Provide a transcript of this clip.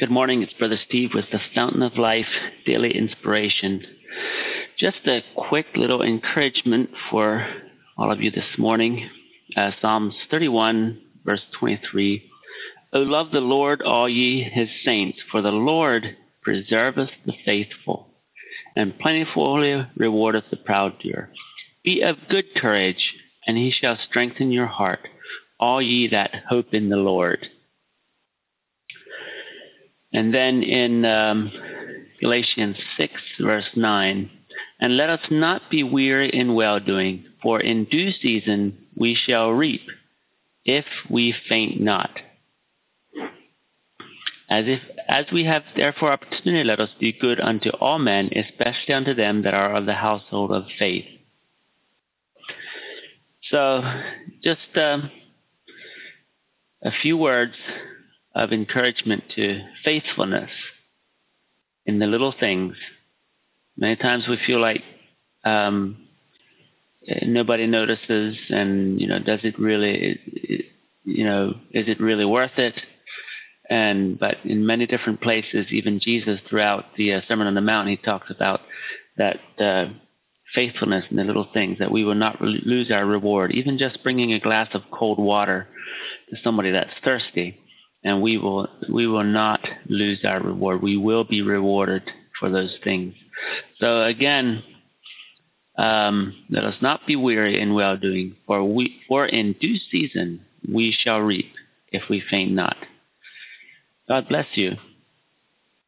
Good morning. It's Brother Steve with the Fountain of Life Daily Inspiration. Just a quick little encouragement for all of you this morning. Psalms 31, verse 23. O love the Lord, all ye his saints, for the Lord preserveth the faithful, and plentifully rewardeth the proud dear. Be of good courage, and he shall strengthen your heart, all ye that hope in the Lord. And then in Galatians 6, verse 9, and let us not be weary in well-doing, for in due season we shall reap, if we faint not. As we have therefore opportunity, let us do good unto all men, especially unto them that are of the household of faith. So, just a few words of encouragement to faithfulness in the little things. Many times we feel like nobody notices, and does it really? Is it really worth it? But in many different places, even Jesus, throughout the Sermon on the Mount, he talks about that faithfulness in the little things, that we will not lose our reward. Even just bringing a glass of cold water to somebody that's thirsty, and we will not lose our reward. We will be rewarded for those things. So again, let us not be weary in well-doing, for in due season we shall reap, if we faint not. God bless you.